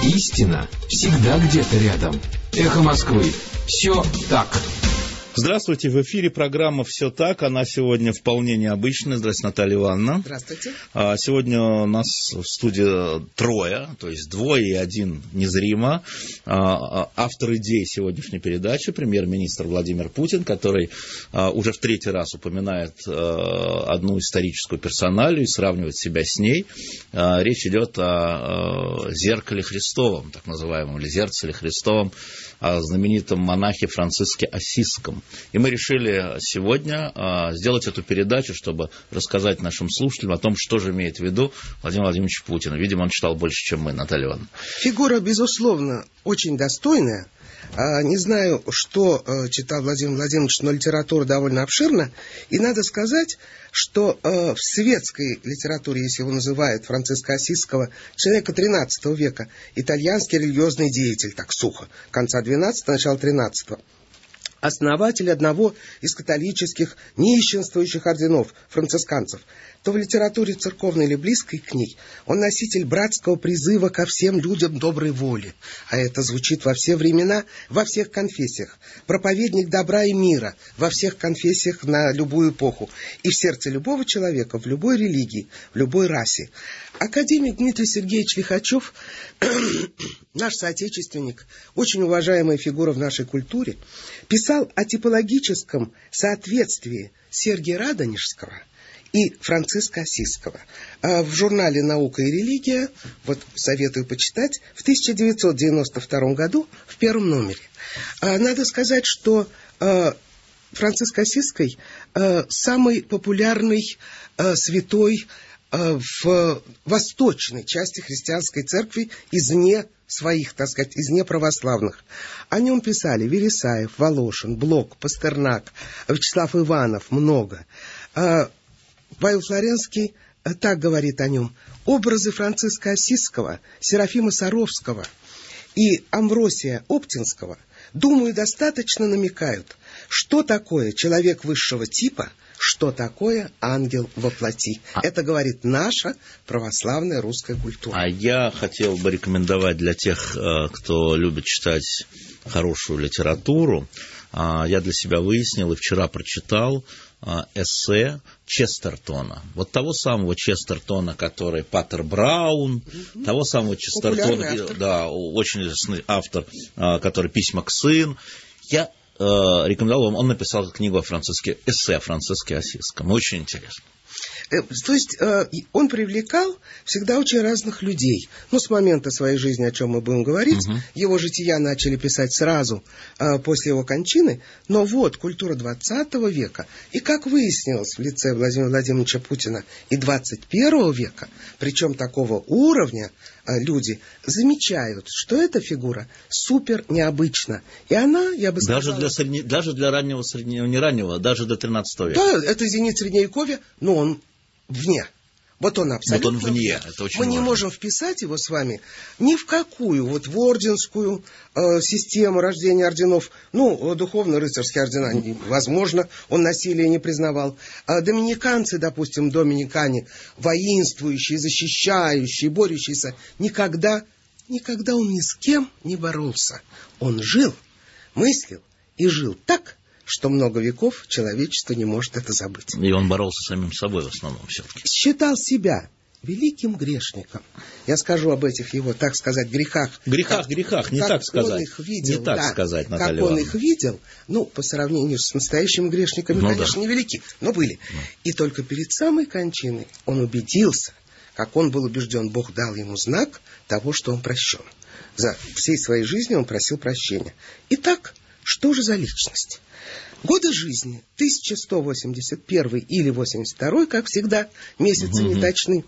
Истина всегда где-то рядом. Эхо Москвы. Все так. Здравствуйте, в эфире программа «Все так». Она сегодня вполне необычная. Здравствуйте, Наталья Ивановна. Здравствуйте. Сегодня у нас в студии трое, то есть двое и один незримо. Автор идеи сегодняшней передачи, премьер-министр Владимир Путин, который уже в третий раз упоминает одну историческую персоналию и сравнивает себя с ней. Речь идет о зеркале Христовом, так называемом, или зеркале Христовом, о знаменитом монахе Франциске Ассизском. И мы решили сегодня сделать эту передачу, чтобы рассказать нашим слушателям о том, что же имеет в виду Владимир Владимирович Путин. Видимо, он читал больше, чем мы, Наталья Ивановна. Фигура, безусловно, очень достойная. Не знаю, что читал Владимир Владимирович, но литература довольно обширна. И надо сказать, что в светской литературе, если его называют, Франциска Ассизского, человека XIII века, итальянский религиозный деятель, так сухо, конца XII, начала XIII, основатель одного из католических неисченствующих орденов, францисканцев, то в литературе церковной или близкой к ней он носитель братского призыва ко всем людям доброй воли. А это звучит во все времена, во всех конфессиях. Проповедник добра и мира во всех конфессиях на любую эпоху. И в сердце любого человека, в любой религии, в любой расе. Академик Дмитрий Сергеевич Лихачев, наш соотечественник, очень уважаемая фигура в нашей культуре, писал о типологическом соответствии Сергия Радонежского и Франциска Ассизского. В журнале «Наука и религия», вот советую почитать, в 1992 году в первом номере. Надо сказать, что Франциск Ассизский самый популярный святой в восточной части христианской церкви изне своих, так сказать, изне православных. О нем писали Вересаев, Волошин, Блок, Пастернак, Вячеслав Иванов, много. Павел Флоренский так говорит о нем. Образы Франциска Ассизского, Серафима Саровского и Амвросия Оптинского, думаю, достаточно намекают, что такое человек высшего типа, что такое ангел во плоти. Это говорит наша православная русская культура. А я хотел бы рекомендовать для тех, кто любит читать хорошую литературу, я для себя выяснил и вчера прочитал эссе Честертона. Вот того самого Честертона, который Паттер Браун, того самого Честертона, да, очень известный автор, который «Письма к сыну». Я рекомендовал вам, он написал книгу о Франциске, эссе о Франциске Ассизском. Очень интересно. То есть он привлекал всегда очень разных людей. Ну, с момента своей жизни, о чем мы будем говорить, его жития начали писать сразу после его кончины. Но вот культура 20 века, и как выяснилось в лице Владимира Владимировича Путина и 21 века, причем такого уровня, люди замечают, что эта фигура супер необычна. И она, я бы сказал... Даже для раннего, не раннего, даже до 13 века. Да, это зенит Средневековья, но он вне. Вот он абсолютно вот он вне. Это очень Мы важно. Не можем вписать его с вами ни в какую вот в орденскую систему рождения орденов. Ну, духовно-рыцарские ордена, возможно, он насилие не признавал. Доминиканцы, допустим, доминикане, воинствующие, защищающие, борющиеся, никогда он ни с кем не боролся. Он жил, мыслил и жил так, что много веков человечество не может это забыть. И он боролся с самим собой в основном все-таки. Считал себя великим грешником. Я скажу об этих его, так сказать, грехах. Грехах, не так сказать. Он их видел, не так сказать, Наталья как он Ивановна. их видел, ну, по сравнению с настоящими грешниками, конечно, невелики, но были. И только перед самой кончиной он убедился, как он был убежден, Бог дал ему знак того, что он прощен. За всей своей жизни он просил прощения. Итак, что же за личность? Годы жизни 1181 или 82, как всегда, месяцы неточны,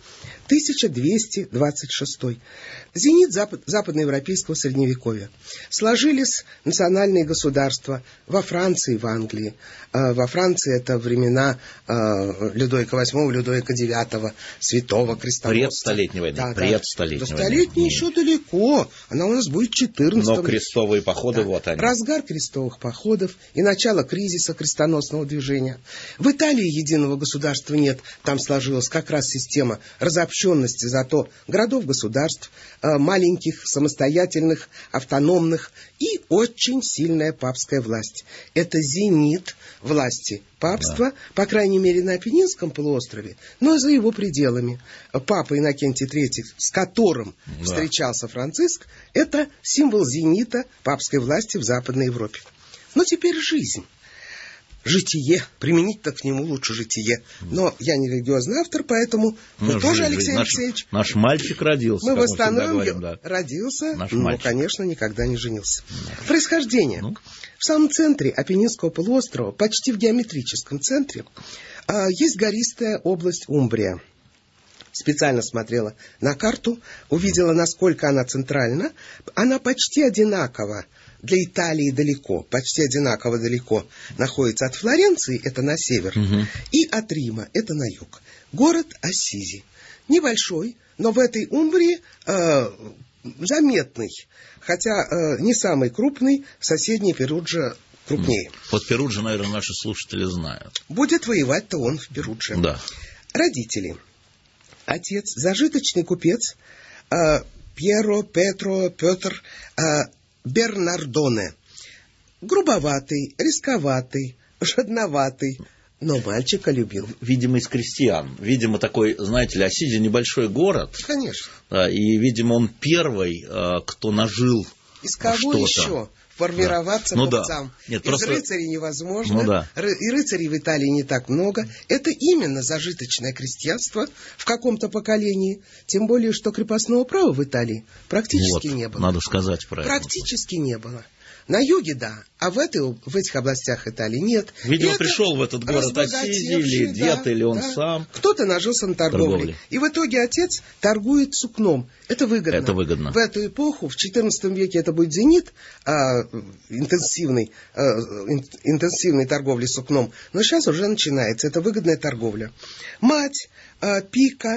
1226. Зенит западноевропейского средневековья. Сложились национальные государства во Франции и в Англии. Во Франции это времена Людовика VIII, Людовика IX, святого крестоносца. Предстолетней войны. Да, предстолетней войны. Столетней еще далеко. Она у нас будет 14. Но крестовые походы, вот они. Разгар крестовых походов и начало кризиса кризиса крестоносного движения. В Италии единого государства нет. Там сложилась как раз система разобщенности, зато городов-государств, маленьких, самостоятельных, автономных и очень сильная папская власть. Это зенит власти папства, по крайней мере, на Апеннинском полуострове, но и за его пределами. Папа Иннокентий III, с которым встречался Франциск, это символ зенита папской власти в Западной Европе. Но теперь жизнь. Житие. Применить-то к нему лучше житие. Но я не религиозный автор, поэтому вы тоже, Алексей Алексеевич. Наш мальчик родился. Мы восстановим, родился, но, конечно, никогда не женился. Происхождение. В самом центре Апеннинского полуострова, почти в геометрическом центре, есть гористая область Умбрия. Специально смотрела на карту, увидела, насколько она центральна. Она почти одинакова. Для Италии далеко, почти одинаково далеко находится от Флоренции, это на север, и от Рима, это на юг. Город Ассизи. Небольшой, но в этой Умбрии заметный, хотя не самый крупный, соседний Перуджа крупнее. Вот Перуджа, наверное, наши слушатели знают. Будет воевать-то он в Перудже. Да. Родители. Отец, зажиточный купец, Петр Бернардоне. Грубоватый, рисковатый, жадноватый, но мальчика любил. Видимо, из крестьян. Видимо, такой, знаете ли, Ассизи небольшой город. Конечно. Да, и, видимо, он первый, кто нажил из кого что-то. Еще формироваться купцам? Нет, из просто... рыцарей невозможно. И рыцарей в Италии не так много. Это именно зажиточное крестьянство в каком-то поколении. Тем более, что крепостного права в Италии практически не было. Надо сказать про это. Практически не было. На юге, да, а в этих областях Италии нет. Видимо, пришел в этот город Ассизи, или дед, или он сам. Кто-то нажился на торговле. И в итоге отец торгует сукном. Это выгодно. Это выгодно. В эту эпоху, в XIV веке, это будет зенит интенсивной торговли сукном. Но сейчас уже начинается. Это выгодная торговля. Мать Пика,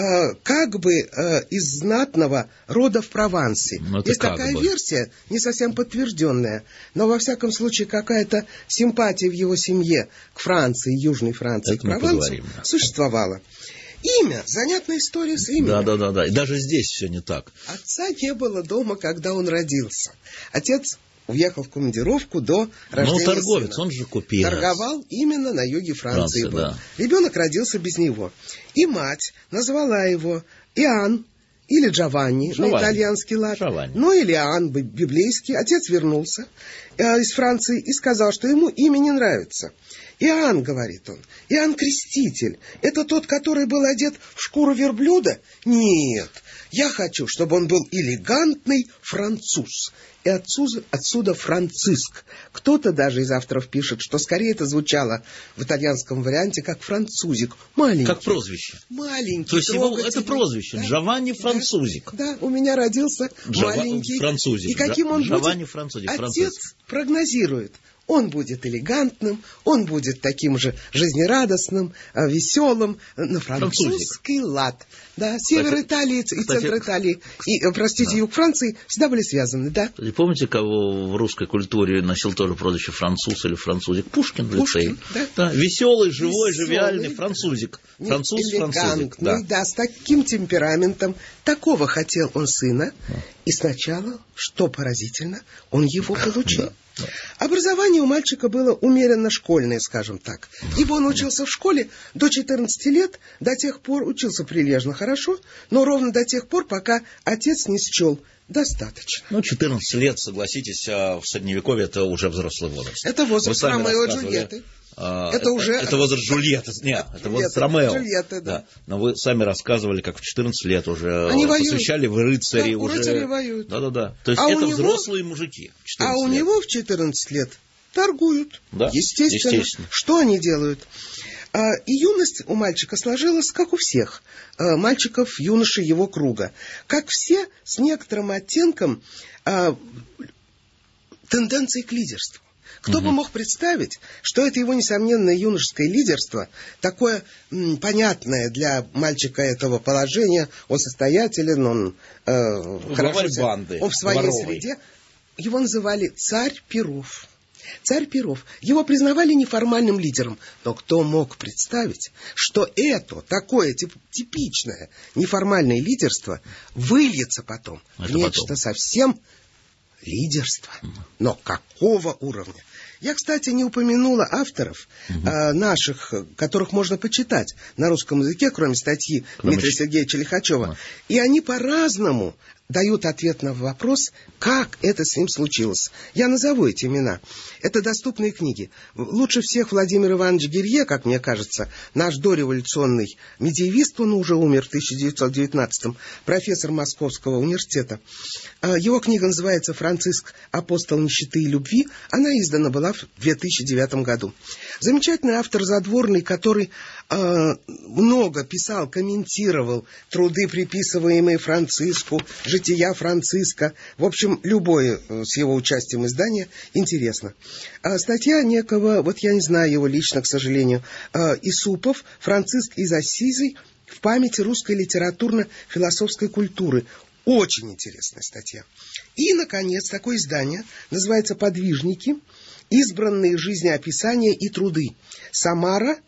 как бы из знатного рода в Провансе. Есть такая версия, не совсем подтвержденная, но во всяком случае какая-то симпатия в его семье к Франции, Южной Франции, к Провансу существовала. Имя, занятная история с именем. Да. И даже здесь все не так. Отца не было дома, когда он родился. Отец уехал в командировку до рождения торговец, сына. Он же купец. Торговал именно на юге Франции. Да. Ребенок родился без него. И мать назвала его Иоанн или Джованни, на итальянский лад. Ну или Иоанн библейский. Отец вернулся из Франции и сказал, что ему имя не нравится. Иоанн, говорит он, Иоанн Креститель. Это тот, который был одет в шкуру верблюда? Нет, я хочу, чтобы он был элегантный француз. И отсюда Франциск. Кто-то даже из авторов пишет, что скорее это звучало в итальянском варианте как французик. Маленький. Как прозвище. Маленький. То есть его это прозвище. Да? Джованни Французик. Да, у меня родился маленький. Французик. И каким он Джованни будет? Французик. Отец прогнозирует. Он будет элегантным, он будет таким же жизнерадостным, веселым, на французский лад. Да, север Италии и центр Италии, и, юг Франции всегда были связаны, да. И помните, кого в русской культуре носил тоже прозвище француз или французик? Пушкин, да. Веселый, живой, живиальный французик. Француз-французик. Да, с таким темпераментом. Такого хотел он сына. И сначала, что поразительно, он его получил. Образование у мальчика было умеренно школьное, скажем так. Ибо он учился в школе до 14 лет, до тех пор учился прилежно, хорошо, но ровно до тех пор, пока отец не счел достаточно. 14 лет, согласитесь, в Средневековье это уже взрослый возраст. Это возраст Ромео и Джульетты. Это возраст Джульетты. Нет, это возраст Ромео. Джульетты, да. Но вы сами рассказывали, как в 14 лет уже они посвящали в рыцари. Да, уже. Рыцари воюют. Да. То есть это взрослые мужики. А у него в 14 лет торгуют. Да, естественно. Что они делают? И юность у мальчика сложилась, как у всех мальчиков, юношей его круга. Как все, с некоторым оттенком тенденции к лидерству. Кто бы мог представить, что это его несомненное юношеское лидерство, такое понятное для мальчика этого положения, он состоятелен, он хорошо, банды, он в своей среде. Его называли царь Перов. Царь Перов. Его признавали неформальным лидером. Но кто мог представить, что это такое типичное неформальное лидерство выльется потом в нечто совсем лидерство. Но какого уровня? Я, кстати, не упомянула авторов наших, которых можно почитать на русском языке, кроме статьи Дмитрия Сергеевича Лихачева. И они по-разному дают ответ на вопрос, как это с ним случилось. Я назову эти имена. Это доступные книги. Лучше всех Владимир Иванович Гирье, как мне кажется, наш дореволюционный медиевист, он уже умер в 1919-м, профессор Московского университета. Его книга называется «Франциск, апостол нищеты и любви». Она издана была в 2009 году. Замечательный автор Задворный, который много писал, комментировал труды, приписываемые Франциску, жития Франциска. В общем, любое с его участием издание интересно. Статья некого, вот я не знаю его лично, к сожалению, Исупов, Франциск из Ассизы в памяти русской литературно-философской культуры. Очень интересная статья. И, наконец, такое издание называется «Подвижники. Избранные жизнеописания и труды. Самара,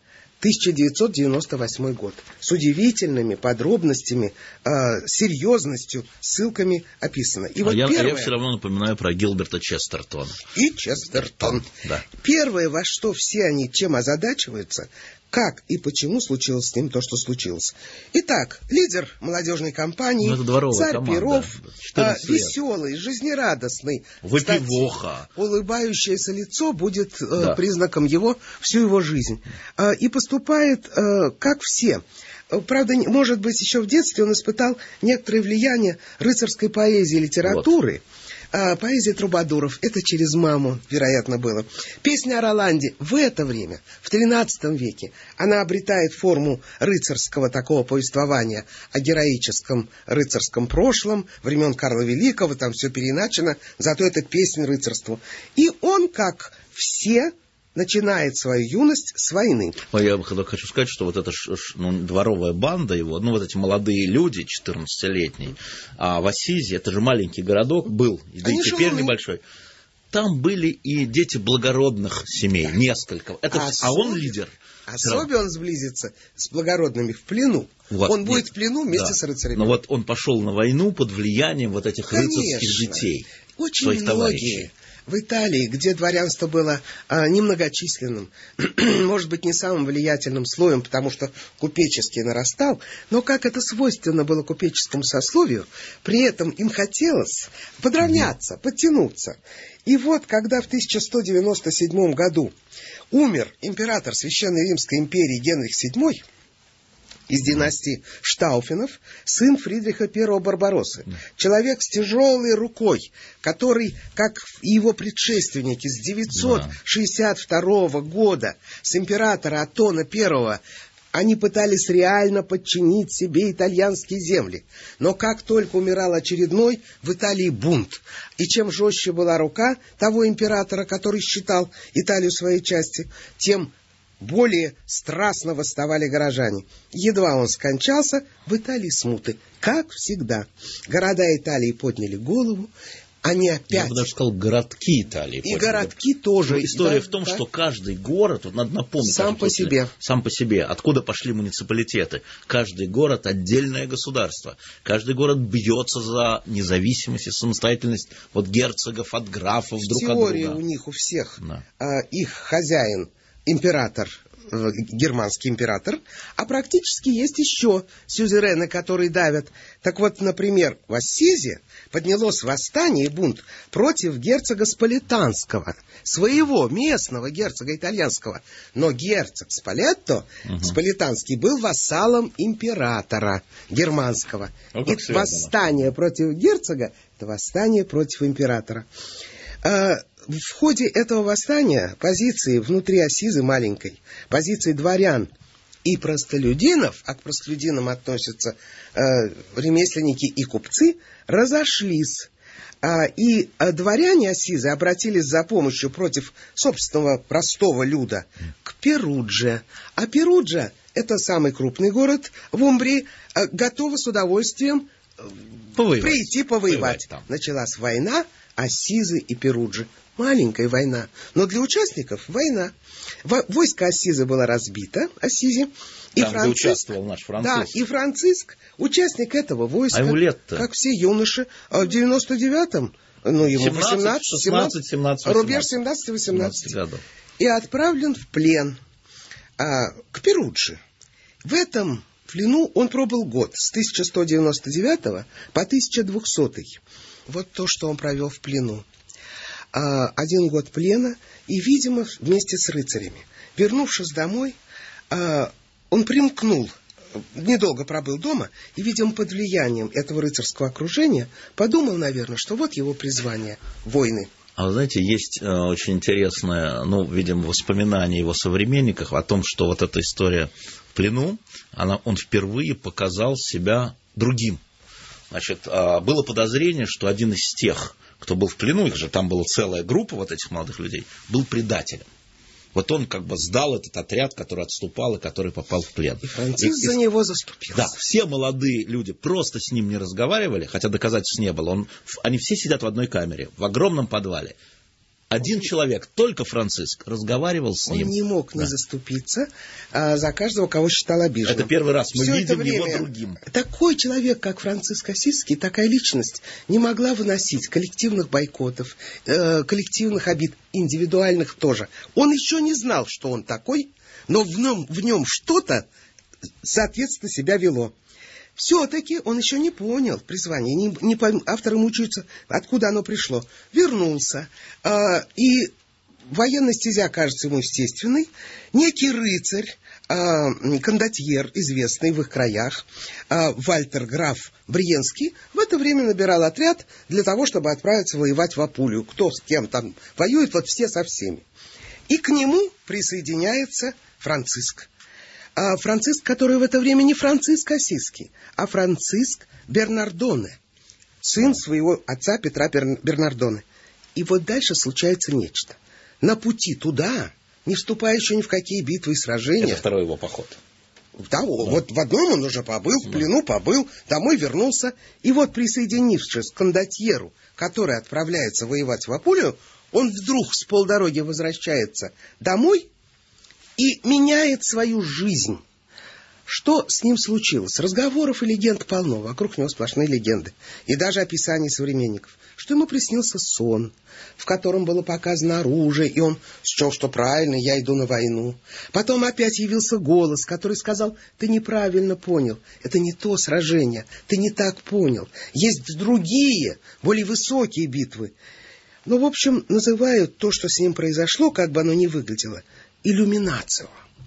1998 год. С удивительными подробностями, серьезностью, ссылками описано. И вот я все равно напоминаю про Гилберта Честертона. И Честертон. Да. Первое, во что все они чем озадачиваются, как и почему случилось с ним то, что случилось. Итак, лидер молодежной кампании, царь Перов, веселый, жизнерадостный, выпивоха. Кстати, улыбающееся лицо будет признаком его всю его жизнь. И поступает, как все. Правда, может быть, еще в детстве он испытал некоторое влияние рыцарской поэзии и литературы. Поэзия трубадуров, это через маму, вероятно, было. Песня о Роланде в это время, в XIII веке, она обретает форму рыцарского такого повествования о героическом рыцарском прошлом, времен Карла Великого, там все переиначено, зато это песня рыцарству. И он, как все, начинает свою юность с войны. Я хочу сказать, что вот эта дворовая банда его, вот эти молодые люди, 14-летние, а в Ассизе, это же маленький городок был, да и теперь небольшой, там были и дети благородных семей, несколько. А он лидер. Особенно он сблизится с благородными в плену. Вот, он будет в плену вместе с рыцарями. Но вот он пошел на войну под влиянием вот этих рыцарских детей. Очень своих многие. Товарищей. В Италии, где дворянство было немногочисленным, может быть, не самым влиятельным слоем, потому что купеческий нарастал, но как это свойственно было купеческому сословию, при этом им хотелось подравняться, подтянуться. И вот, когда в 1197 году умер император Священной Римской империи Генрих VII, из династии Штауфенов, сын Фридриха I Барбароссы. Человек с тяжелой рукой, который, как и его предшественники, с 962 года, с императора Оттона I, они пытались реально подчинить себе итальянские земли. Но как только умирал очередной, в Италии бунт. И чем жестче была рука того императора, который считал Италию своей частью, тем более страстно восставали горожане. Едва он скончался, в Италии смуты. Как всегда. Города Италии подняли голову. Они опять... Я бы даже сказал, городки Италии. И городки тоже. История в том, что каждый город, вот надо напомнить... Сам по себе. Откуда пошли муниципалитеты. Каждый город — отдельное государство. Каждый город бьется за независимость и самостоятельность от герцогов, от графов друг от друга. Теория у них у всех. Их хозяин император, германский император, а практически есть еще сюзерены, которые давят. Так вот, например, в Ассизе поднялось восстание и бунт против герцога Сполетанского, своего местного герцога итальянского. Но герцог Сполетто, Сполетанский, был вассалом императора германского. И восстание против герцога — это восстание против императора. В ходе этого восстания позиции внутри Ассизы маленькой, позиции дворян и простолюдинов, а к простолюдинам относятся ремесленники и купцы, разошлись. И дворяне Ассизы обратились за помощью против собственного простого люда к Перудже. А Перуджа, это самый крупный город в Умбрии, готова с удовольствием прийти повоевать. Началась война. Ассизы и Перуджи. Маленькая война, но для участников война. Войско Ассизы было разбито, Ассизи. И там, где участвовал наш Франциск. Да, и Франциск, участник этого войска. А ему лет-то? Как все юноши. А в 99-м, ну, ему 17, 17, рубеж 17-18 годов. И отправлен в плен к Перуджи. В этом плену он пробыл год, с 1199 по 1200. Вот то, что он провел в плену. 1 год плена, и, видимо, вместе с рыцарями. Вернувшись домой, он примкнул, недолго пробыл дома, и, видимо, под влиянием этого рыцарского окружения, подумал, наверное, что вот его призвание — войны. А вы знаете, есть очень интересное, видимо, воспоминание его современников о том, что вот эта история в плену, он впервые показал себя другим. Значит, было подозрение, что один из тех, кто был в плену, их же там была целая группа вот этих молодых людей, был предателем. Вот он как бы сдал этот отряд, который отступал и который попал в плен. И Франциск за него заступился. Да, все молодые люди просто с ним не разговаривали, хотя доказательств не было. Они все сидят в одной камере, в огромном подвале. Один человек, только Франциск, разговаривал с ним. Он не мог не заступиться за каждого, кого считал обиженным. Это первый раз мы Все видим его другим. Такой человек, как Франциск Ассизский, такая личность не могла выносить коллективных бойкотов, коллективных обид, индивидуальных тоже. Он еще не знал, что он такой, но в нем что-то, соответственно, себя вело. Все-таки он еще не понял призвание, авторы мучаются, откуда оно пришло. Вернулся, и военная стезя кажется ему естественной. Некий рыцарь, кондотьер, известный в их краях, Вальтер граф Бриенский, в это время набирал отряд для того, чтобы отправиться воевать в Апулию. Кто с кем там воюет, вот все со всеми. И к нему присоединяется Франциск. Франциск, который в это время не Франциск Ассизский, а Франциск Бернардоне, сын своего отца Петра Бернардоне. И вот дальше случается нечто. На пути туда, не вступая еще ни в какие битвы и сражения... Это второй его поход. Да, вот в одном он уже побыл, в плену побыл, домой вернулся. И вот, присоединившись к кондотьеру, который отправляется воевать в Апулию, он вдруг с полдороги возвращается домой и меняет свою жизнь. Что с ним случилось? Разговоров и легенд полно, вокруг него сплошные легенды. И даже описаний современников. Что ему приснился сон, в котором было показано оружие, и он счел, что правильно, я иду на войну. Потом опять явился голос, который сказал: ты неправильно понял, это не то сражение, ты не так понял. Есть другие, более высокие битвы. В общем, называют то, что с ним произошло, как бы оно ни выглядело, иллюминацию,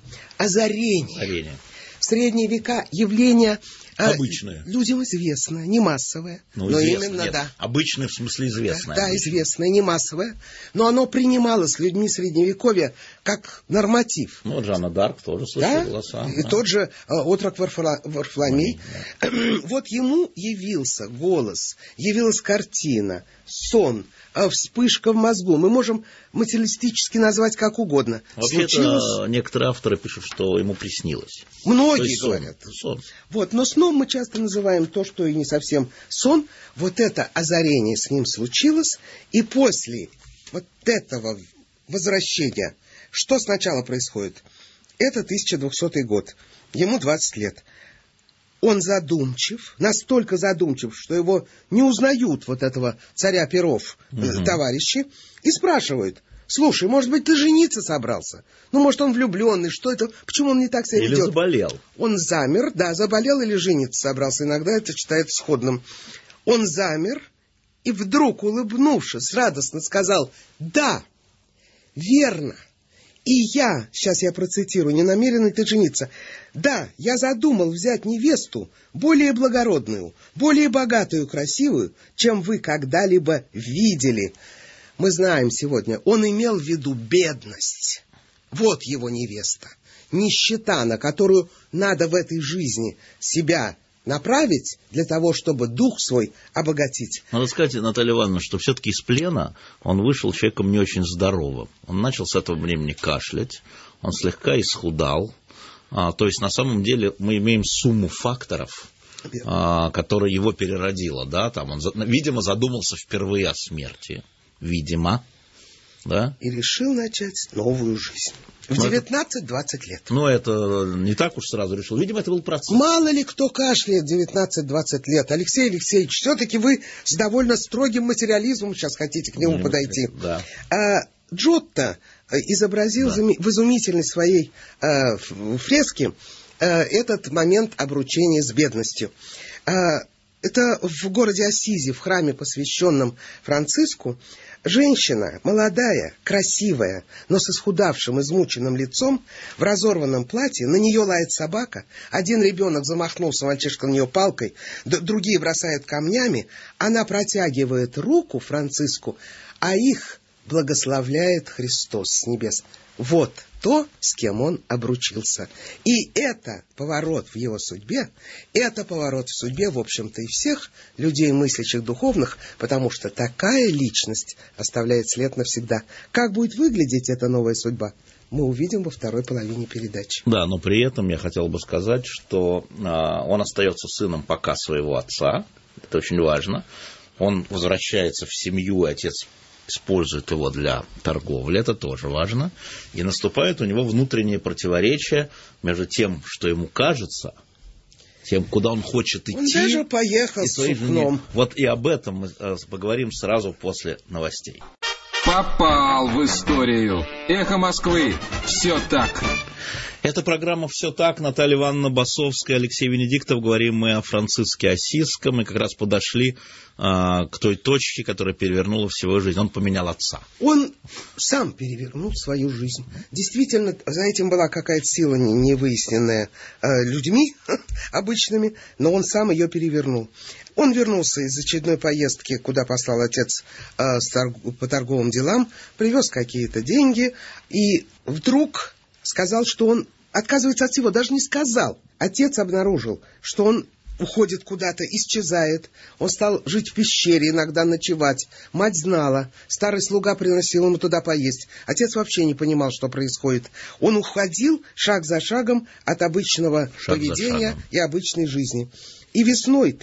озарение. В средние века явление обычное, людям известное, не массовое, но известное, именно, нет, обычное в смысле известное. Да, известное, не массовое, но оно принималось людьми Средневековья как норматив. Жанна д'Арк тоже слышал голоса. И тот же отрок Варфоломей. Да. Вот ему явился голос, явилась картина, сон, вспышка в мозгу. Мы можем материалистически назвать как угодно. Вообще-то некоторые авторы пишут, что ему приснилось. Многие говорят. Сон. Вот, но сном мы часто называем то, что и не совсем сон. Вот это озарение с ним случилось. И после вот этого возвращения, что сначала происходит? Это 1200 год. Ему 20 лет. Он задумчив, настолько задумчив, что его не узнают вот этого царя перов товарищи, и спрашивают: слушай, может быть, ты жениться собрался? Может, он влюбленный, что это, почему он не так себя ведет? Или заболел. Он замер, да, заболел или жениться собрался, иногда это считается сходным. Он замер и вдруг, улыбнувшись, радостно сказал: да, верно. И я, сейчас я процитирую, не намерен ты жениться. Да, я задумал взять невесту более благородную, более богатую, красивую, чем вы когда-либо видели. Мы знаем сегодня, он имел в виду бедность. Вот его невеста. Нищета, на которую надо в этой жизни себя направить для того, чтобы дух свой обогатить. Надо сказать, Наталья Ивановна, что все-таки из плена он вышел человеком не очень здоровым. Он начал с этого времени кашлять, он слегка исхудал. То есть, на самом деле, мы имеем сумму факторов, которая его переродила, да, там он, видимо, задумался впервые о смерти, видимо, да. И решил начать новую жизнь. В 19-20 лет. Но это не так уж сразу решил. Видимо, это был процесс. Мало ли кто кашляет 19-20 лет. Алексей Алексеевич, все-таки вы с довольно строгим материализмом сейчас хотите к нему подойти. Да. Джотто изобразил в изумительной своей фреске этот момент обручения с бедностью. Это в городе Ассизи, в храме, посвященном Франциску, женщина, молодая, красивая, но с исхудавшим, измученным лицом, в разорванном платье, на нее лает собака, один ребенок замахнулся, мальчишка на нее палкой, другие бросают камнями, она протягивает руку Франциску, а их благословляет Христос с небес. Вот то, с кем он обручился. И это поворот в его судьбе, это поворот в судьбе, в общем-то, и всех людей, мыслящих духовных, потому что такая личность оставляет след навсегда. Как будет выглядеть эта новая судьба, мы увидим во второй половине передачи. Да, но при этом я хотел бы сказать, что он остается сыном пока своего отца, это очень важно. Он возвращается в семью, и отец использует его для торговли, это тоже важно. И наступает у него внутреннее противоречие между тем, что ему кажется, тем, куда он хочет идти. Он даже поехал с сукном. Вот и об этом мы поговорим сразу после новостей. Попал в историю. Эхо Москвы. Все так. Это программа «Все так». Наталья Ивановна Басовская, Алексей Венедиктов. Говорим мы о Франциске Ассизском. Мы как раз подошли к той точке, которая перевернула всю его жизнь. Он поменял отца. Он сам перевернул свою жизнь. Действительно, за этим была какая-то сила, не выясненная людьми обычными, но он сам ее перевернул. Он вернулся из очередной поездки, куда послал отец по торговым делам, привез какие-то деньги, и вдруг сказал, что он отказывается от всего. Даже не сказал. Отец обнаружил, что он уходит куда-то, исчезает. Он стал жить в пещере, иногда ночевать. Мать знала. Старый слуга приносил ему туда поесть. Отец вообще не понимал, что происходит. Он уходил шаг за шагом от обычного поведения и обычной жизни. И весной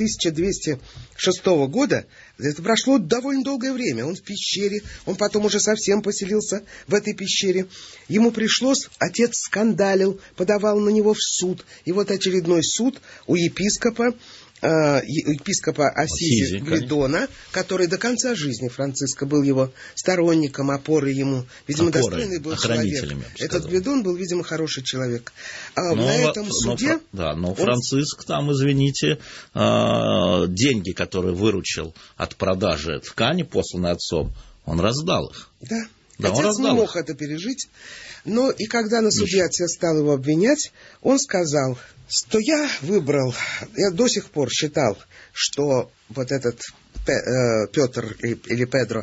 1206 года, это прошло довольно долгое время, он в пещере, он потом уже совсем поселился в этой пещере. Ему пришлось, отец скандалил, подавал на него в суд. И вот очередной суд у епископа Ассизи Гвидона, который до конца жизни Франциска был его сторонником, опорой ему. Видимо, достойный был человек. Этот Гвидон был, видимо, хороший человек. На этом суде... Но Франциск там, извините, деньги, которые выручил от продажи ткани, посланной отцом, он раздал их. Да. Отец не мог это пережить. Но и когда на суде отец стал его обвинять, он сказал, что я до сих пор считал, что вот этот Петр или Педро,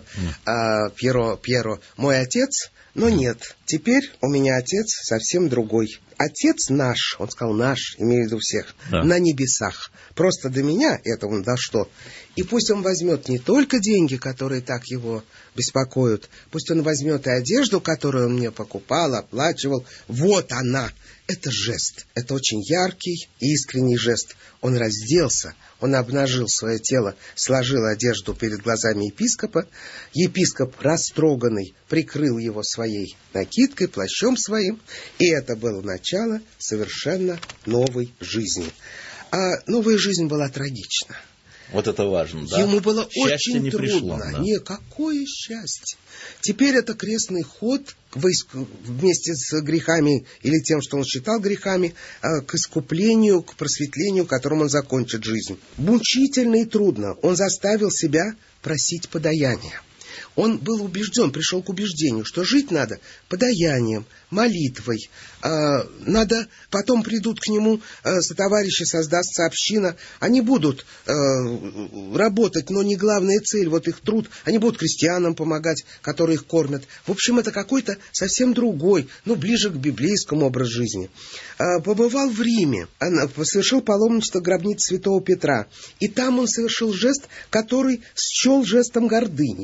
Пьеро мой отец, но нет, теперь у меня отец совсем другой. Отец наш, он сказал наш, имею в виду всех, на небесах. Просто до меня это он да что. И пусть он возьмет не только деньги, которые так его беспокоят, пусть он возьмет и одежду, которую он мне покупал, оплачивал. Вот она. Это жест. Это очень яркий и искренний жест. Он разделся, он обнажил свое тело, сложил одежду перед глазами епископа. Епископ, растроганный, прикрыл его своей накидкой, плащом своим. И это было начало совершенно новой жизни. А новая жизнь была трагична. Вот это важно, да? Ему было счастье очень не трудно. Пришло, да? Какое счастье! Теперь это крестный ход вместе с грехами или тем, что он считал грехами, к искуплению, к просветлению, которым он закончит жизнь. Мучительно и трудно. Он заставил себя просить подаяния. Он был убежден, пришел к убеждению, что жить надо подаянием, молитвой. Надо, потом придут к нему сотоварищи, создастся община. Они будут работать, но не главная цель, вот их труд. Они будут крестьянам помогать, которые их кормят. В общем, это какой-то совсем другой, ближе к библейскому образу жизни. Побывал в Риме, совершил паломничество к гробнице святого Петра. И там он совершил жест, который счел жестом гордыни.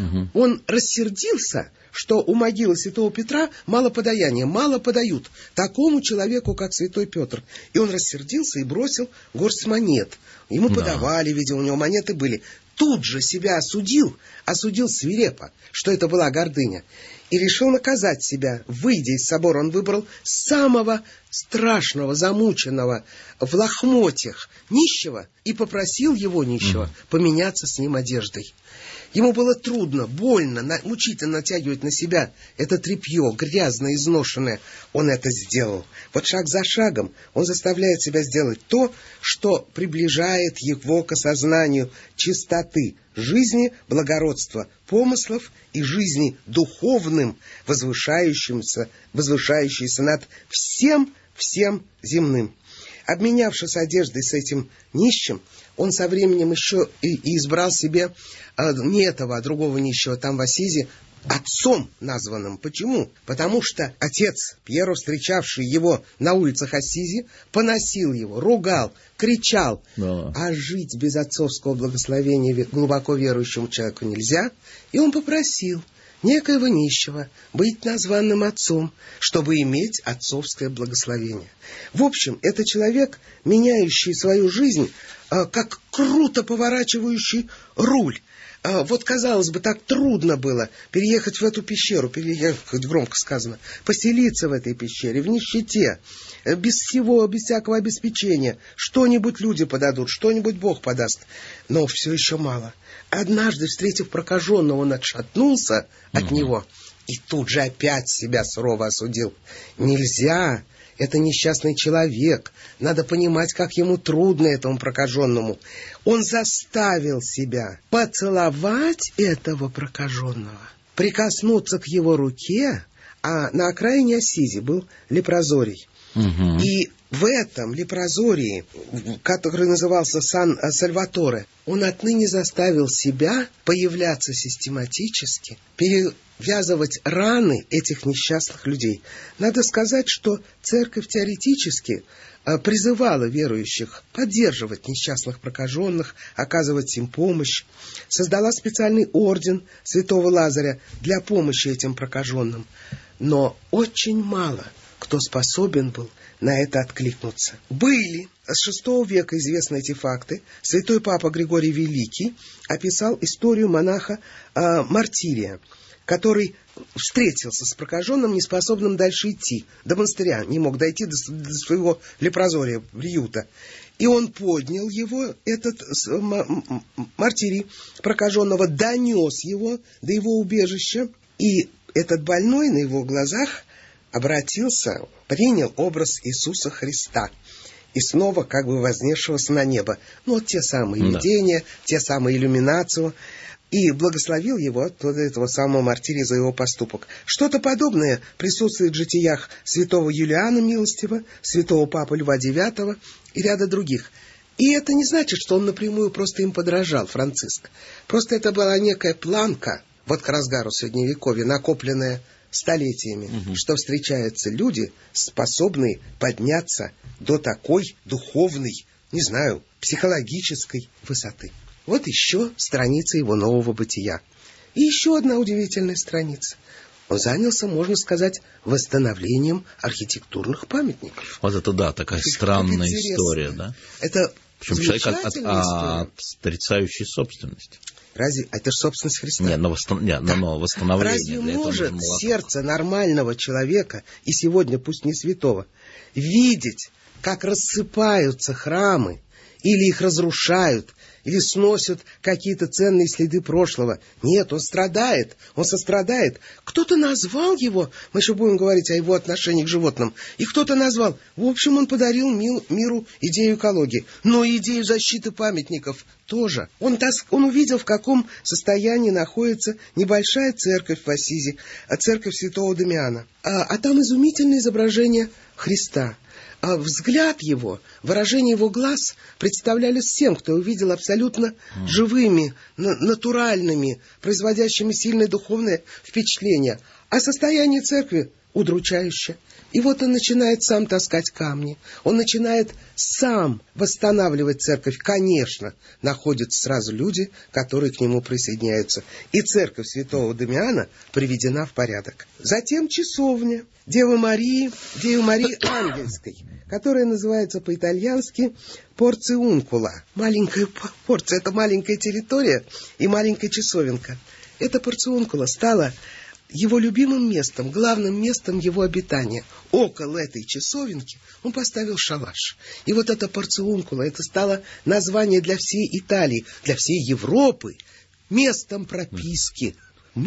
Он рассердился, что у могилы святого Петра мало подаяния, мало подают такому человеку, как святой Петр. И он рассердился и бросил горсть монет. Ему подавали, видимо, у него монеты были. Тут же себя осудил свирепо, что это была гордыня. И решил наказать себя. Выйдя из собора, он выбрал самого страшного, замученного, в лохмотьях нищего и попросил его нищего поменяться с ним одеждой. Ему было трудно, больно, мучительно натягивать на себя это тряпье, грязное, изношенное. Он это сделал. Вот шаг за шагом он заставляет себя сделать то, что приближает его к осознанию чистоты жизни, благородства помыслов и жизни духовным, возвышающейся над всем земным. Обменявшись одеждой с этим нищим, он со временем еще и избрал себе не этого, а другого нищего там в Ассизи отцом названным. Почему? Потому что отец Пьеро, встречавший его на улицах Ассизи, поносил его, ругал, кричал. А жить без отцовского благословения глубоко верующему человеку нельзя. И он попросил некоего нищего быть названным отцом, чтобы иметь отцовское благословение. В общем, это человек, меняющий свою жизнь, как круто поворачивающий руль. Вот, казалось бы, так трудно было переехать в эту пещеру, хоть громко сказано, поселиться в этой пещере, в нищете, без всякого обеспечения. Что-нибудь люди подадут, что-нибудь Бог подаст. Но все еще мало. Однажды, встретив прокаженного, он отшатнулся от него и тут же опять себя сурово осудил. Нельзя, это несчастный человек, надо понимать, как ему трудно этому прокаженному. Он заставил себя поцеловать этого прокаженного, прикоснуться к его руке, а на окраине Ассизи был лепрозорий. И в этом лепрозории, который назывался Сан-Сальваторе, он отныне заставил себя появляться систематически, перевязывать раны этих несчастных людей. Надо сказать, что церковь теоретически призывала верующих поддерживать несчастных прокаженных, оказывать им помощь, создала специальный орден святого Лазаря для помощи этим прокаженным. Но очень мало кто способен был на это откликнуться. Были с VI века известны эти факты. Святой Папа Григорий Великий описал историю монаха Мартирия, который встретился с прокаженным, неспособным дальше идти. До монастыря не мог дойти до своего лепрозория, приюта. И он поднял его, этот Мартирий прокаженного, донес его до его убежища. И этот больной на его глазах принял образ Иисуса Христа и снова как бы вознесшегося на небо. Вот те самые видения, те самые иллюминацию. И благословил его от этого самого Мартирия за его поступок. Что-то подобное присутствует в житиях святого Юлиана Милостивого, святого Папы Льва IX и ряда других. И это не значит, что он напрямую просто им подражал, Франциск. Просто это была некая планка, вот к разгару Средневековья, накопленная столетиями, что встречаются люди, способные подняться до такой духовной, не знаю, психологической высоты. Вот еще страница его нового бытия. И еще одна удивительная страница. Он занялся, можно сказать, восстановлением архитектурных памятников. Вот это да, такая странная история, да? Это причем человек отрицающий собственность. Разве это же собственность Христа? Нет, но восстановление. Разве может сердце нормального человека, и сегодня пусть не святого, видеть, как рассыпаются храмы, или их разрушают, или сносят какие-то ценные следы прошлого? Нет, он страдает, он сострадает. Кто-то назвал его, мы еще будем говорить о его отношении к животным, и кто-то назвал. В общем, он подарил миру идею экологии, но идею защиты памятников тоже. Он увидел, в каком состоянии находится небольшая церковь в Ассизи, церковь святого Дамиана. А там изумительное изображение Христа. А взгляд его, выражение его глаз представляли всем, кто увидел, абсолютно живыми, натуральными, производящими сильное духовное впечатление. А состояние церкви удручающе. И вот он начинает сам таскать камни. Он начинает сам восстанавливать церковь. Конечно, находятся сразу люди, которые к нему присоединяются. И церковь святого Дамиана приведена в порядок. Затем часовня Девы Марии Ангельской, которая называется по-итальянски Порциункула. Маленькая порция, это маленькая территория и маленькая часовенка. Эта Порциункула стала его любимым местом, главным местом его обитания. Около этой часовенки он поставил шалаш. И вот эта Порциункула, это стало название для всей Италии, для всей Европы, местом прописки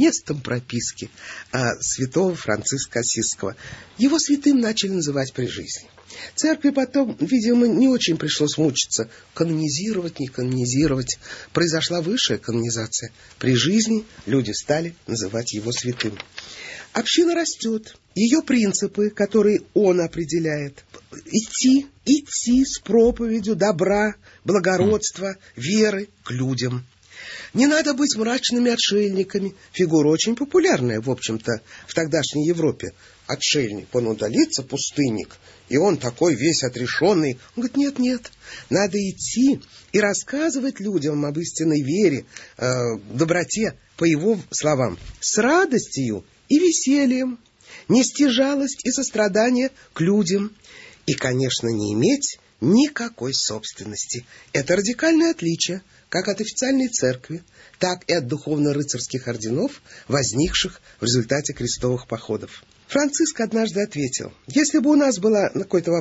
святого Франциска Ассизского. Его святым начали называть при жизни. Церкви потом, видимо, не очень пришлось мучиться. Канонизировать, не канонизировать. Произошла высшая канонизация. При жизни люди стали называть его святым. Община растет. Ее принципы, которые он определяет. Идти с проповедью добра, благородства, веры к людям. Не надо быть мрачными отшельниками. Фигура очень популярная, в общем-то, в тогдашней Европе. Отшельник, он удалится, пустынник, и он такой весь отрешенный. Он говорит, нет, надо идти и рассказывать людям об истинной вере, доброте, по его словам, с радостью и весельем, нести жалость и сострадание к людям и, конечно, не иметь никакой собственности. Это радикальное отличие, как от официальной церкви, так и от духовно-рыцарских орденов, возникших в результате крестовых походов. Франциск однажды ответил, если бы у нас была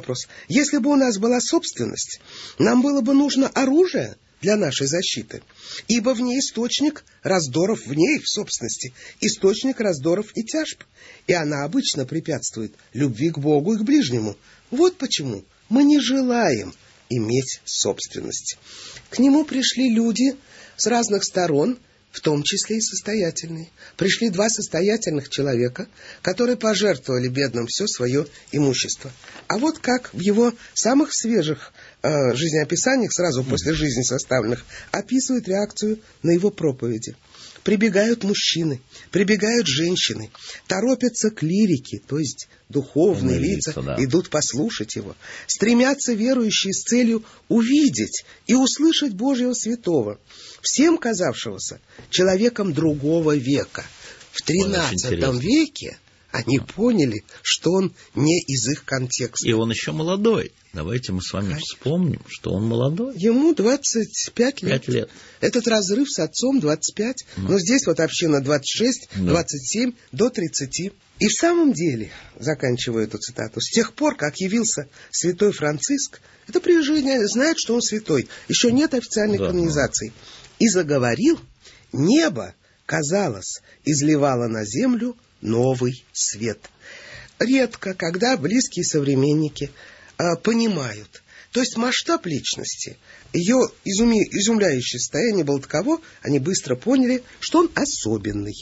собственность, нам было бы нужно оружие для нашей защиты, ибо в ней источник раздоров, в собственности, источник раздоров и тяжб, и она обычно препятствует любви к Богу и к ближнему. Вот почему мы не желаем иметь собственность. К нему пришли люди с разных сторон, в том числе и состоятельные. Пришли два состоятельных человека, которые пожертвовали бедным все свое имущество. А вот как в его самых свежих жизнеописаниях, сразу после жизни составленных, описывают реакцию на его проповеди. Прибегают мужчины, прибегают женщины, торопятся клирики, то есть духовные лица, идут послушать его. Стремятся верующие с целью увидеть и услышать Божьего святого, всем казавшегося человеком другого века. В XIII веке они поняли, что он не из их контекста. И он еще молодой. Давайте мы с вами вспомним, что он молодой. Ему 25 лет. 5 лет. Этот разрыв с отцом 25. Но здесь вот община 26, 27 до 30. И в самом деле, заканчиваю эту цитату, с тех пор, как явился святой Франциск, это при жизни знает, что он святой. Еще нет официальной канонизации. И заговорил, небо, казалось, изливало на землю новый свет. Редко, когда близкие современники понимают. То есть масштаб личности, ее изумляющее состояние было таково, они быстро поняли, что он особенный.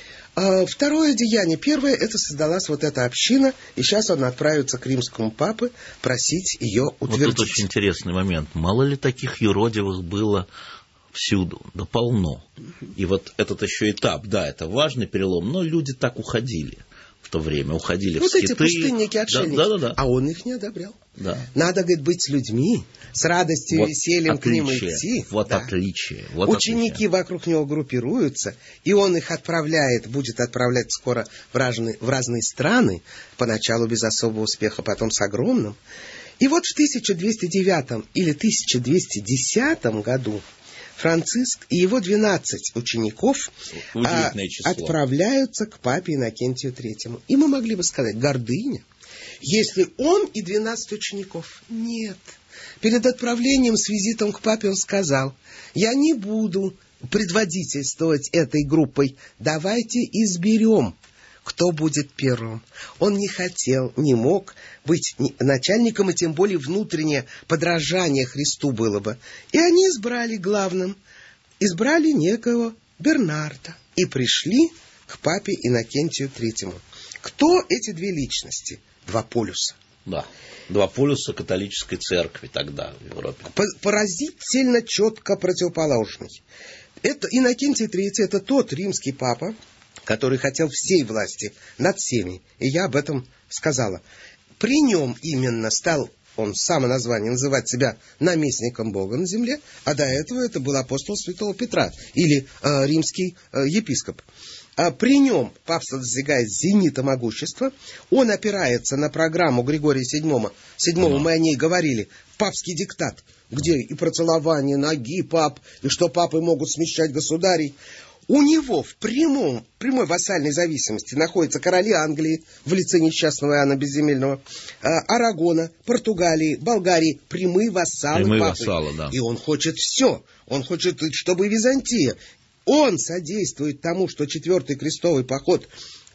Второе деяние. Первое, это создалась вот эта община, и сейчас он отправится к римскому папе просить ее утвердить. Вот тут очень интересный момент. Мало ли таких юродивых было всюду? Да полно. И вот этот еще этап, да, это важный перелом, но люди так уходили в то время, уходили в скиты. Вот эти пустынники, отшельники. Да. А он их не одобрял. Да. Надо, говорит, быть с людьми, с радостью и весельем к ним идти. Вот отличие. Ученики вокруг него группируются, и он их будет отправлять скоро в разные страны, поначалу без особого успеха, потом с огромным. И вот в 1209 или 1210 году Франциск и его 12 учеников отправляются к папе Иннокентию III. И мы могли бы сказать, гордыня. Если он и 12 учеников. Нет. Перед отправлением с визитом к папе он сказал, я не буду предводительствовать этой группой. Давайте изберем, кто будет первым. Он не хотел, не мог быть начальником, и тем более внутреннее подражание Христу было бы. И они избрали главным. Избрали некого Бернарда. И пришли к папе Иннокентию III. Кто эти две личности? Два полюса. Да, два полюса католической церкви тогда в Европе. Поразительно четко противоположный. Это Иннокентий III, это тот римский папа, который хотел всей власти над всеми, и я об этом сказала. При нем именно стал он само название называть себя наместником Бога на земле, а до этого это был апостол святого Петра или римский епископ. При нем папство достигает зенита могущества. Он опирается на программу Григория VII. Мы о ней говорили. Папский диктат, где и про целование ноги пап, и что папы могут смещать государей. У него в прямой вассальной зависимости находятся короли Англии в лице несчастного Иоанна Безземельного, Арагона, Португалии, Болгарии, прямые вассалы папы. Вассалы, да. И он хочет все. Он хочет, чтобы Византия. Он содействует тому, что Четвертый крестовый поход в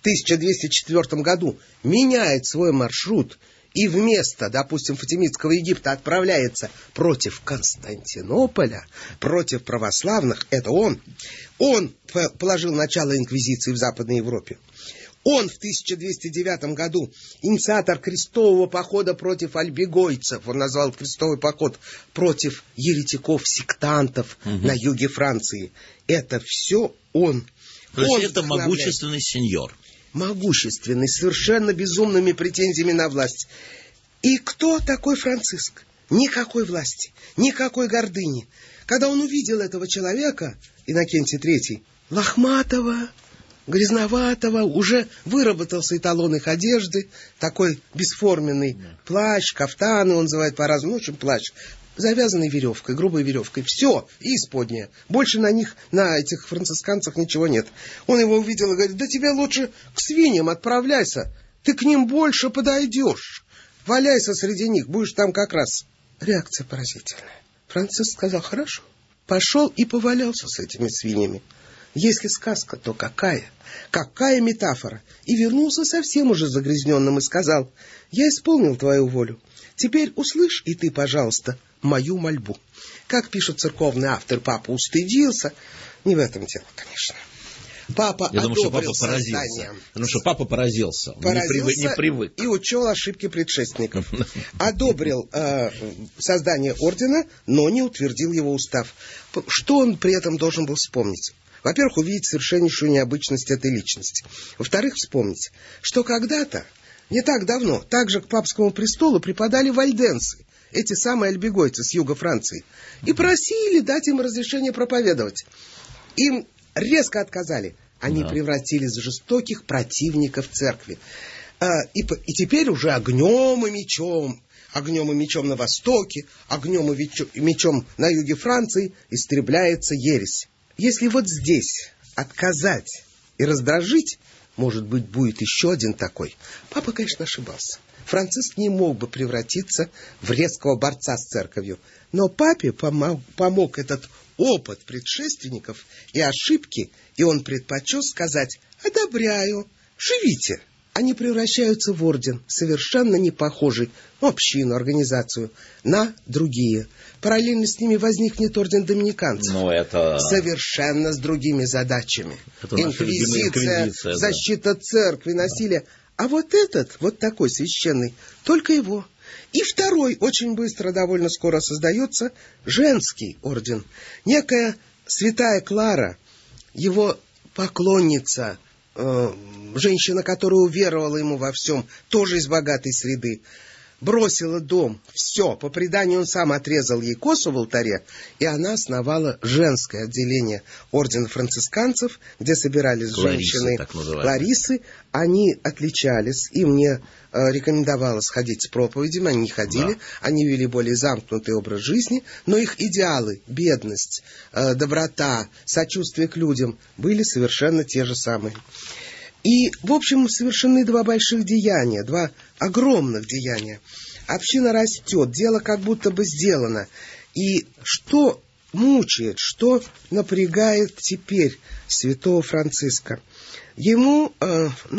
1204 году меняет свой маршрут и вместо, допустим, Фатимидского Египта отправляется против Константинополя, против православных. Это он. Он положил начало инквизиции в Западной Европе. Он в 1209 году инициатор крестового похода против альбегойцев. Он назвал крестовый поход против еретиков-сектантов на юге Франции. Это все он. То есть это могущественный сеньор. Могущественный, совершенно безумными претензиями на власть. И кто такой Франциск? Никакой власти, никакой гордыни. Когда он увидел этого человека, Иннокентий III, лохматого, грязноватого, уже выработался эталон их одежды, такой бесформенный плащ, кафтаны, он называет по-разному, в общем, плащ, завязанный веревкой, грубой веревкой. Все, и исподнее. Больше на них, на этих францисканцах ничего нет. Он его увидел и говорит: да тебе лучше к свиньям отправляйся, ты к ним больше подойдешь. Валяйся среди них, будешь там как раз. Реакция поразительная. Франциск сказал: хорошо. Пошел и повалялся с этими свиньями. Если сказка, то какая? Какая метафора? И вернулся совсем уже загрязненным и сказал: я исполнил твою волю. Теперь услышь и ты, пожалуйста, мою мольбу. Как пишет церковный автор, папа устыдился. Не в этом дело, конечно. Папа одобрил создание. Потому что папа поразился. Не привык. И учел ошибки предшественников. Одобрил создание ордена, но не утвердил его устав. Что он при этом должен был вспомнить? Во-первых, увидеть совершеннейшую необычность этой личности. Во-вторых, вспомнить, что когда-то, не так давно, также к папскому престолу преподали вальденцы, эти самые альбегойцы с юга Франции, и просили дать им разрешение проповедовать. Им резко отказали. Они превратились в жестоких противников церкви. И теперь уже огнем и мечом на востоке, огнем и мечом на юге Франции истребляется ересь. Если вот здесь отказать и раздражить, может быть, будет еще один такой. Папа, конечно, ошибался. Франциск не мог бы превратиться в резкого борца с церковью. Но папе помог этот опыт предшественников и ошибки, и он предпочел сказать: одобряю, живите. Они превращаются в орден, совершенно не похожий, общину, организацию, на другие. Параллельно с ними возникнет орден доминиканцев. Совершенно с другими задачами. Инквизиция, защита церкви, насилие. А вот этот, вот такой священный, только его. И второй, очень быстро, довольно скоро создается, женский орден. Некая святая Клара, его поклонница, женщина, которая уверовала ему во всем, тоже из богатой среды, бросила дом, все, по преданию он сам отрезал ей косу в алтаре, и она основала женское отделение ордена францисканцев, где собирались женщины Кларисы. Они отличались, им не рекомендовалось ходить с проповедями, они не ходили, они вели более замкнутый образ жизни, но их идеалы, бедность, доброта, сочувствие к людям были совершенно те же самые. И, в общем, совершены два больших деяния, два огромных деяния. Община растет, дело как будто бы сделано. И что мучает, что напрягает теперь святого Франциска? Ему, в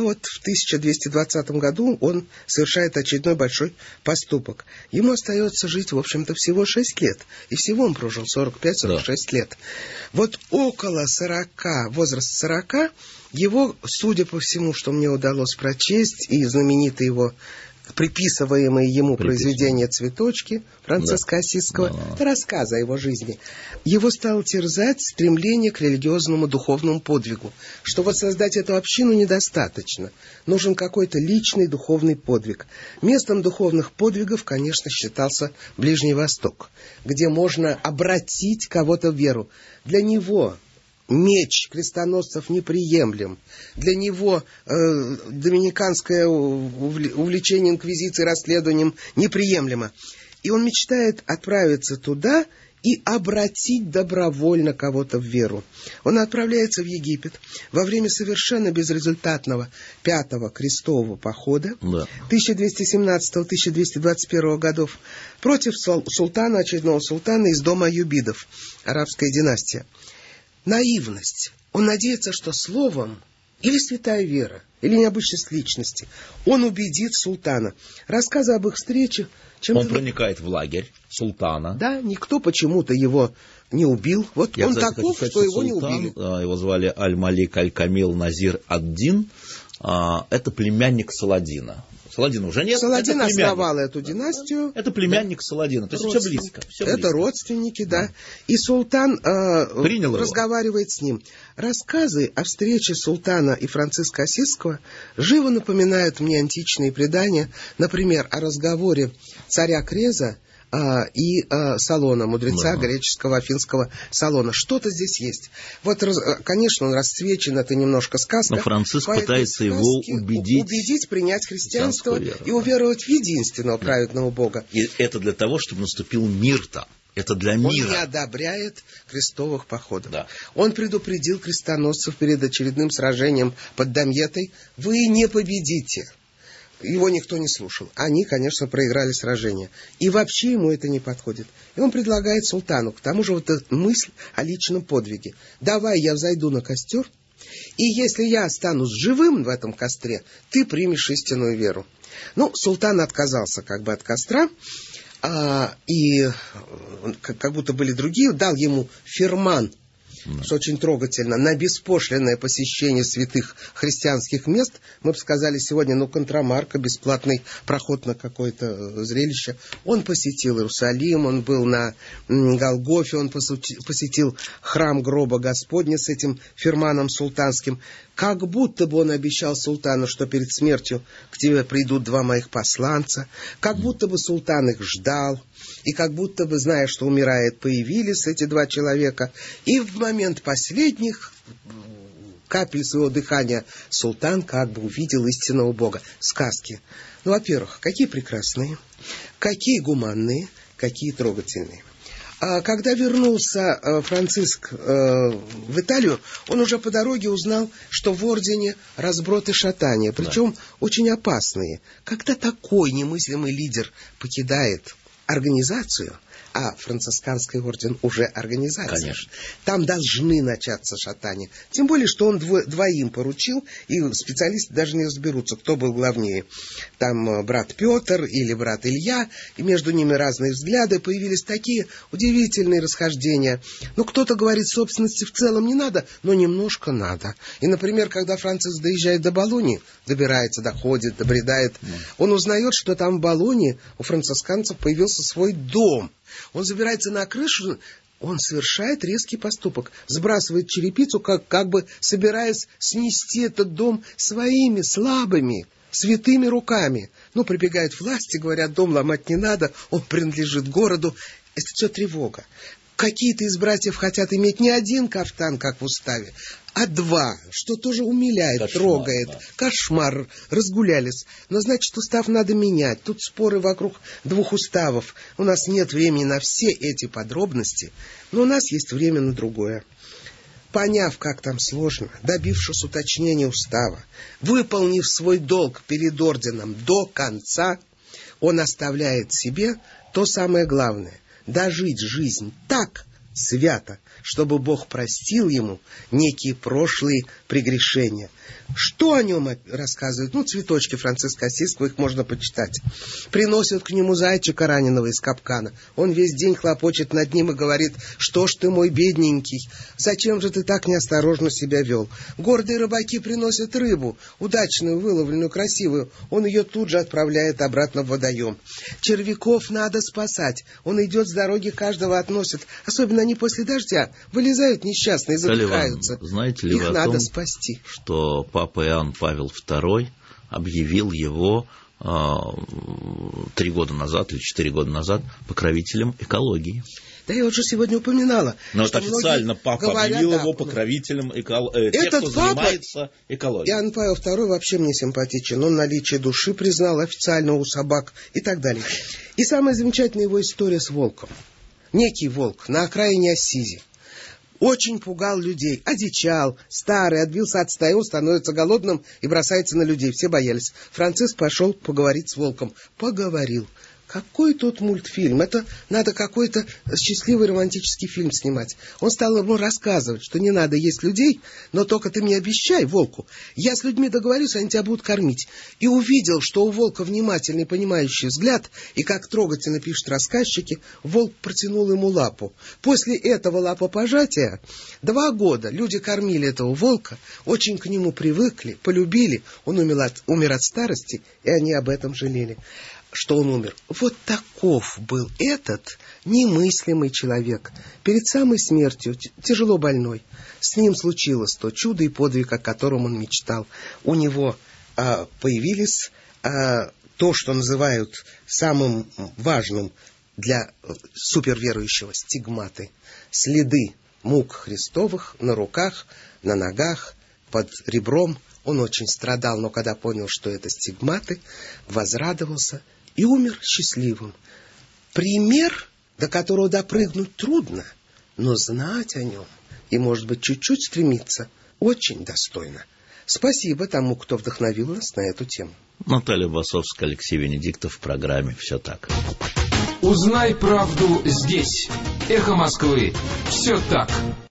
1220 году он совершает очередной большой поступок. Ему остается жить, в общем-то, всего 6 лет. И всего он прожил 45-46 лет. Вот около 40, возраст 40, его, судя по всему, что мне удалось прочесть, и знаменитый его приписываемые ему произведения «Цветочки» Франциска Ассизского, это рассказы о его жизни. Его стало терзать стремление к религиозному духовному подвигу, что вот создать эту общину недостаточно. Нужен какой-то личный духовный подвиг. Местом духовных подвигов, конечно, считался Ближний Восток, где можно обратить кого-то в веру. Для него меч крестоносцев неприемлем. Для него доминиканское увлечение инквизицией, расследованием неприемлемо. И он мечтает отправиться туда и обратить добровольно кого-то в веру. Он отправляется в Египет во время совершенно безрезультатного 5-го крестового похода 1217-1221 годов против султана, очередного султана из дома Аюбидов, арабская династия. Наивность. Он надеется, что словом или святая вера, или необычность личности он убедит султана. Рассказы об их встрече... Он проникает в лагерь султана. Да, никто почему-то его не убил. Вот он таков, что его не убили. Его звали Аль-Малик Аль-Камил Назир ад-Дин. Это племянник Саладина. Саладина уже нет. Саладин основал эту династию. Это племянник Саладина. То есть все близко. Это родственники, да. И султан разговаривает с ним. Рассказы о встрече султана и Франциска Ассизского живо напоминают мне античные предания. Например, о разговоре царя Креза и Салона, мудреца греческого, афинского Салона. Что-то здесь есть. Вот, конечно, он расцвечен, это немножко сказка. Но Франциск пытается его убедить принять христианство и уверовать в единственного праведного Бога. И это для того, чтобы наступил мир-то. Это для мира. Он не одобряет крестовых походов. Да. Он предупредил крестоносцев перед очередным сражением под Дамьетой: вы не победите. Его никто не слушал. Они, конечно, проиграли сражение. И вообще ему это не подходит. И он предлагает султану, к тому же, вот эта мысль о личном подвиге. Давай я взойду на костер, и если я останусь живым в этом костре, ты примешь истинную веру. Ну, султан отказался как бы от костра, и как будто были другие, дал ему фирман, что очень трогательно, на беспошлинное посещение святых христианских мест. Мы бы сказали сегодня, контрамарка, бесплатный проход на какое-то зрелище. Он посетил Иерусалим, он был на Голгофе, он посетил храм гроба Господня с этим фирманом султанским. Как будто бы он обещал султану, что перед смертью к тебе придут 2 моих посланца. Как будто бы султан их ждал. И как будто бы, зная, что умирает, появились эти 2 человека. И в момент последних капель своего дыхания султан как бы увидел истинного Бога. Сказки. Во-первых, какие прекрасные, какие гуманные, какие трогательные. Когда вернулся Франциск в Италию, он уже по дороге узнал, что в ордене разброд и шатания, причем очень опасные. Когда такой немыслимый лидер покидает организацию, а францисканский орден уже организация, конечно, там должны начаться шатания. Тем более, что он 2 поручил, и специалисты даже не разберутся, кто был главнее. Там брат Петр или брат Илья, и между ними разные взгляды, появились такие удивительные расхождения. Кто-то говорит, собственности в целом не надо, но немножко надо. И, например, когда Франциск доезжает до Болоньи, добирается, доходит, добредает, он узнает, что там в Болоньи у францисканцев появился свой дом. Он забирается на крышу, он совершает резкий поступок, сбрасывает черепицу, как бы собираясь снести этот дом своими слабыми, святыми руками. Прибегают власти, говорят, дом ломать не надо, он принадлежит городу. Это все тревога. Какие-то из братьев хотят иметь не 1 кафтан, как в уставе, а 2, что тоже умиляет, кошмар, трогает. Да. Кошмар, разгулялись. Но, значит, устав надо менять. Тут споры вокруг 2 уставов. У нас нет времени на все эти подробности, но у нас есть время на другое. Поняв, как там сложно, добившись уточнения устава, выполнив свой долг перед орденом до конца, он оставляет себе то самое главное — дожить жизнь так свято, чтобы Бог простил ему некие прошлые прегрешения. Что о нем рассказывают? Цветочки Франциска Ассизского, их можно почитать. Приносят к нему зайчика раненого из капкана. Он весь день хлопочет над ним и говорит: что ж ты, мой бедненький, зачем же ты так неосторожно себя вел? Гордые рыбаки приносят рыбу, удачную, выловленную, красивую. Он ее тут же отправляет обратно в водоем. Червяков надо спасать. Он идет с дороги, каждого относит. Особенно они после дождя вылезают несчастные, задыхаются. Знаете ли их вы надо том, спасти. Что Папа Иоанн Павел II объявил его 3 года назад или 4 года назад покровителем экологии? Да, я уже сегодня упоминала. Но это официально Папа объявил его покровителем тех, кто занимается экологией. Иоанн Павел II вообще мне симпатичен. Он наличие души признал официально у собак и так далее. И самая замечательная его история с волком. Некий волк на окраине Ассизи очень пугал людей, одичал, старый, отбился от стаи, он становится голодным и бросается на людей. Все боялись. Франциск пошел поговорить с волком. Поговорил. Какой тут мультфильм? Это надо какой-то счастливый романтический фильм снимать. Он стал ему рассказывать, что не надо есть людей, но только ты мне обещай, волку, я с людьми договорюсь, они тебя будут кормить. И увидел, что у волка внимательный, понимающий взгляд, и как трогательно пишут рассказчики, волк протянул ему лапу. После этого лапопожатия 2 года люди кормили этого волка, очень к нему привыкли, полюбили. Он умер от старости, и они об этом жалели, что он умер. Вот таков был этот немыслимый человек. Перед самой смертью, тяжело больной, с ним случилось то чудо и подвиг, о котором он мечтал. У него появились то, что называют самым важным для суперверующего стигматы. Следы мук Христовых на руках, на ногах, под ребром. Он очень страдал, но когда понял, что это стигматы, возрадовался и умер счастливым. Пример, до которого допрыгнуть трудно, но знать о нем и, может быть, чуть-чуть стремиться очень достойно. Спасибо тому, кто вдохновил нас на эту тему. Наталья Басовская, Алексей Венедиктов в программе «Все так». Узнай правду здесь. Эхо Москвы. Все так.